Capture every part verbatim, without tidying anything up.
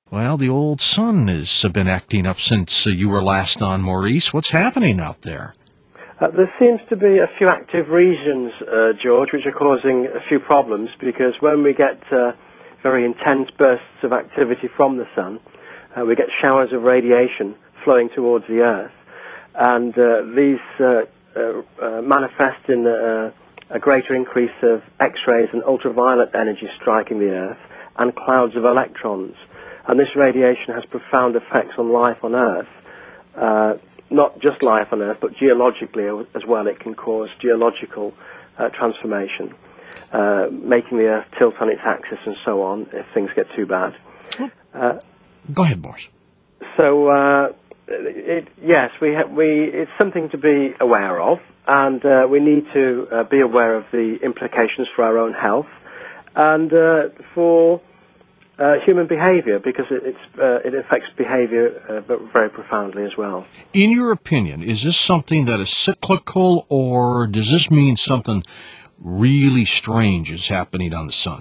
Well, the old sun has uh, been acting up since uh, you were last on, Maurice. What's happening out there? Uh, there seems to be a few active regions, uh, George, which are causing a few problems, because when we get uh, very intense bursts of activity from the sun, uh, we get showers of radiation flowing towards the Earth, and uh, these uh, uh, uh, manifest in uh, a greater increase of X-rays and ultraviolet energy striking the Earth, and clouds of electrons. And this radiation has profound effects on life on Earth. Uh, not just life on Earth, but geologically as well. It can cause geological uh, transformation, uh, making the Earth tilt on its axis and so on if things get too bad. Uh, Go ahead, Boris. So, uh, it, yes, we ha we it's something to be aware of, and uh, we need to uh, be aware of the implications for our own health and uh, for Uh, human behavior, because it, it's, uh, it affects behavior uh, but very profoundly as well. In your opinion, is this something that is cyclical, or does this mean something really strange is happening on the sun?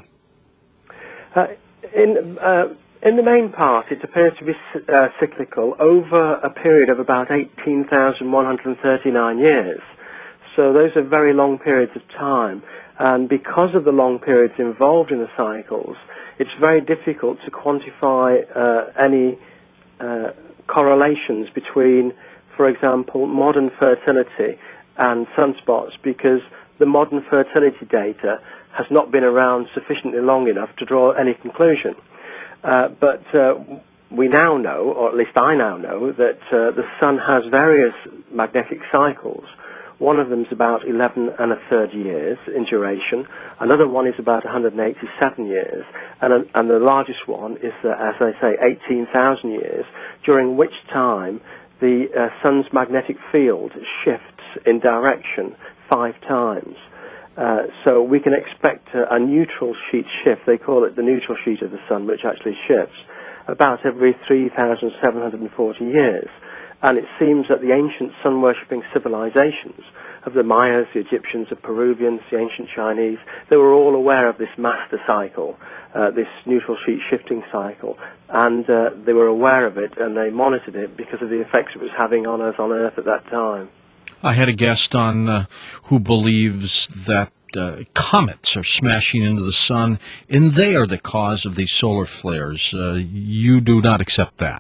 Uh, in, uh, in the main part, it appears to be uh, cyclical over a period of about eighteen thousand one hundred thirty-nine years. So those are very long periods of time, and because of the long periods involved in the cycles, it's very difficult to quantify uh, any uh, correlations between, for example, modern fertility and sunspots, because the modern fertility data has not been around sufficiently long enough to draw any conclusion. Uh, but uh, we now know, or at least I now know, that uh, the sun has various magnetic cycles. One of them is about eleven and a third years in duration. Another one is about one hundred eighty-seven years. And, and the largest one is, uh, as I say, eighteen thousand years, during which time the uh, sun's magnetic field shifts in direction five times. Uh, so we can expect a, a neutral sheet shift. They call it the neutral sheet of the sun, which actually shifts about every three thousand seven hundred forty years. And it seems that the ancient sun-worshipping civilizations of the Mayas, the Egyptians, the Peruvians, the ancient Chinese, they were all aware of this master cycle, uh, this neutral sheet shifting cycle, and uh, they were aware of it, and they monitored it because of the effects it was having on us on Earth at that time. I had a guest on uh, who believes that uh, comets are smashing into the sun, and they are the cause of these solar flares. Uh, you do not accept that?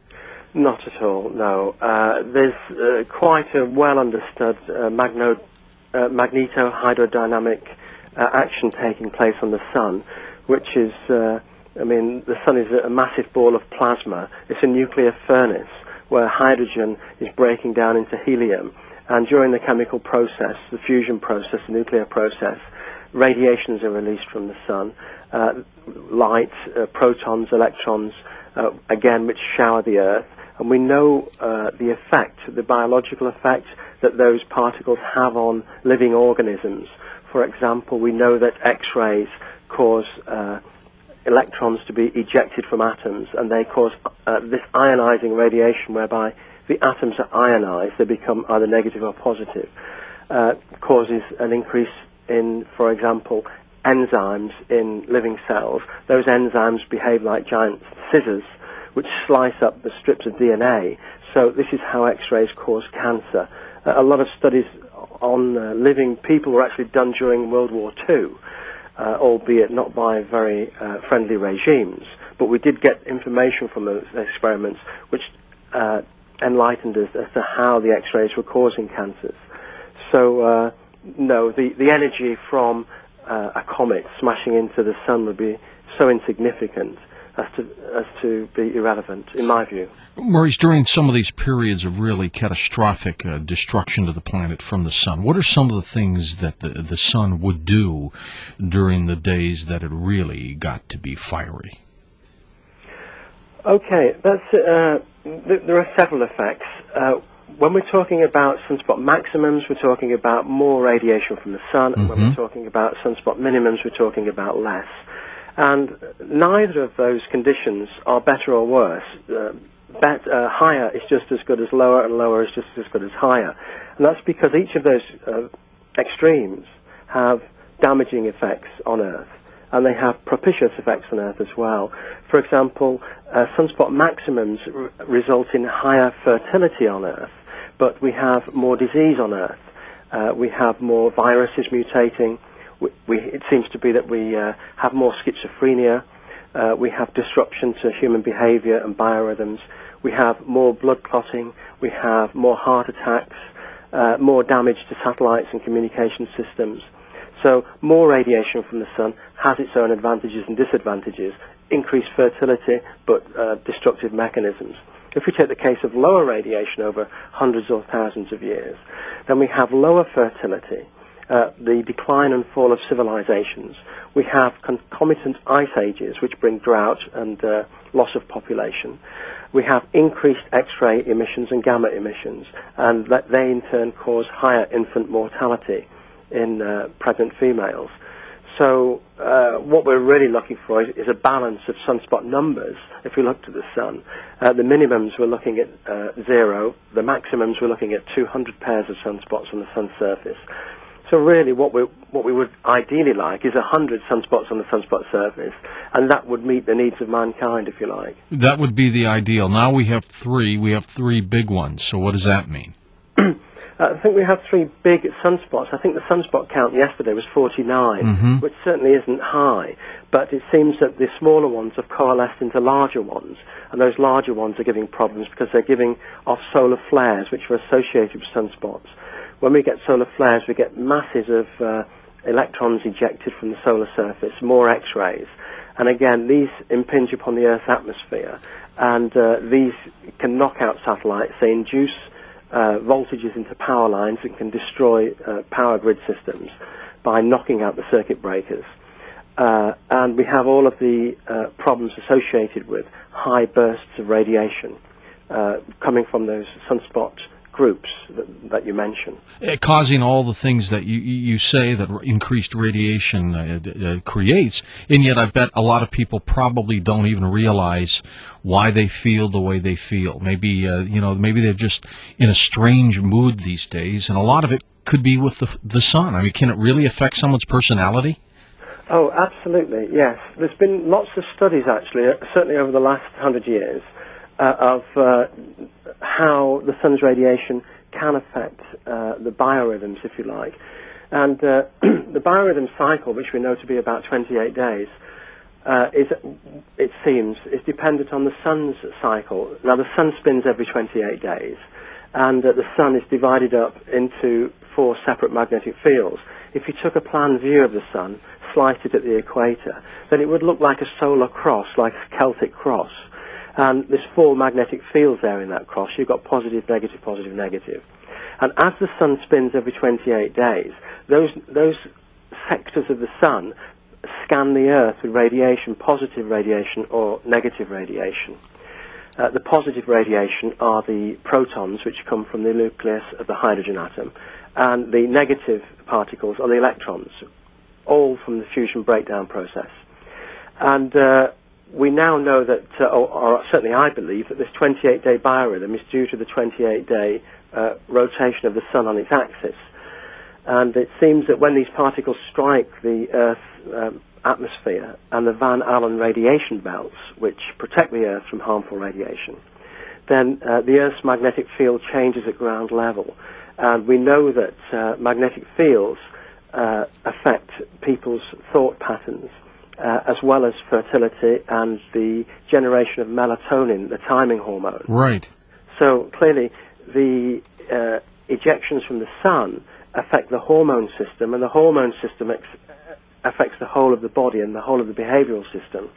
Not at all, no. Uh, there's uh, quite a well-understood uh, magno, uh, magneto-hydrodynamic uh, action taking place on the sun, which is, uh, I mean, the sun is a massive ball of plasma. It's a nuclear furnace where hydrogen is breaking down into helium, and during the chemical process, the fusion process, the nuclear process, radiations are released from the sun, uh, light, uh, protons, electrons, uh, again, which shower the Earth. And we know uh, the effect, the biological effect that those particles have on living organisms. For example, we know that X-rays cause uh, electrons to be ejected from atoms, and they cause uh, this ionizing radiation whereby the atoms are ionized, they become either negative or positive, uh, causes an increase in, for example, enzymes in living cells. Those enzymes behave like giant scissors, which slice up the strips of D N A. So this is how X-rays cause cancer. Uh, a lot of studies on uh, living people were actually done during World War Two, uh, albeit not by very uh, friendly regimes. But we did get information from those experiments which uh, enlightened us as to how the X-rays were causing cancers. So, uh, no, the, the energy from uh, a comet smashing into the sun would be so insignificant As to, as to be irrelevant, in my view. Maurice, during some of these periods of really catastrophic uh, destruction to the planet from the sun, what are some of the things that the, the sun would do during the days that it really got to be fiery? Okay, that's, uh, th there are several effects. Uh, when we're talking about sunspot maximums, we're talking about more radiation from the sun, and mm-hmm. when we're talking about sunspot minimums, we're talking about less. And neither of those conditions are better or worse. Uh, bet, uh, higher is just as good as lower, and lower is just as good as higher. And that's because each of those uh, extremes have damaging effects on Earth. and they have propitious effects on Earth as well. For example, uh, sunspot maximums r- result in higher fertility on Earth, but we have more disease on Earth. Uh, we have more viruses mutating. We, we, it seems to be that we uh, have more schizophrenia. Uh, we have disruption to human behavior and biorhythms. We have more blood clotting. We have more heart attacks, uh, more damage to satellites and communication systems. So more radiation from the sun has its own advantages and disadvantages. Increased fertility, but uh, destructive mechanisms. If we take the case of lower radiation over hundreds or thousands of years, then we have lower fertility, uh, the decline and fall of civilizations. We have concomitant ice ages, which bring drought and uh, loss of population. We have increased X-ray emissions and gamma emissions, and that they in turn cause higher infant mortality in uh, pregnant females. So uh, what we're really looking for is, is a balance of sunspot numbers. If we look to the sun, uh, the minimums we're looking at uh, zero, the maximums we're looking at two hundred pairs of sunspots on the sun's surface. So really what we what we would ideally like is one hundred sunspots on the sunspot surface, and that would meet the needs of mankind, if you like. That would be the ideal. Now we have three. We have three big ones. So what does that mean? Uh, I think we have three big sunspots. I think the sunspot count yesterday was forty-nine, mm-hmm. which certainly isn't high, but it seems that the smaller ones have coalesced into larger ones, and those larger ones are giving problems because they're giving off solar flares, which are associated with sunspots. When we get solar flares, we get masses of uh, electrons ejected from the solar surface, more X-rays, and again, these impinge upon the Earth's atmosphere, and uh, these can knock out satellites. They induce Uh, voltages into power lines and can destroy uh, power grid systems by knocking out the circuit breakers. Uh, and we have all of the uh, problems associated with high bursts of radiation uh, coming from those sunspot groups that, that you mentioned. Uh, causing all the things that you, you say that increased radiation uh, uh, creates, and yet I bet a lot of people probably don't even realize why they feel the way they feel. Maybe, uh, you know, maybe they're just in a strange mood these days, and a lot of it could be with the, the sun. I mean, can it really affect someone's personality? Oh, absolutely, yes. There's been lots of studies, actually, uh, certainly over the last hundred years, uh, of uh, how the sun's radiation can affect uh, the biorhythms, if you like. And uh, the biorhythm cycle, which we know to be about twenty-eight days, uh, is, it seems, is dependent on the sun's cycle. Now, the sun spins every twenty-eight days, and uh, the sun is divided up into four separate magnetic fields. If you took a plan view of the sun, sliced it at the equator, then it would look like a solar cross, like a Celtic cross. And there's four magnetic fields there in that cross. You've got positive, negative, positive, negative. And as the sun spins every twenty-eight days, those those sectors of the sun scan the Earth with radiation, positive radiation or negative radiation. Uh, the positive radiation are the protons, which come from the nucleus of the hydrogen atom, and the negative particles are the electrons, all from the fusion breakdown process. And uh, we now know that, uh, or, or certainly I believe, that this twenty-eight day biorhythm is due to the twenty-eight day uh, rotation of the sun on its axis. And it seems that when these particles strike the Earth's um, atmosphere and the Van Allen radiation belts, which protect the Earth from harmful radiation, then uh, the Earth's magnetic field changes at ground level. And we know that uh, magnetic fields uh, affect people's thought patterns, Uh, as well as fertility and the generation of melatonin, the timing hormone. Right. So clearly, the uh, ejections from the sun affect the hormone system, and the hormone system ex- affects the whole of the body and the whole of the behavioral system.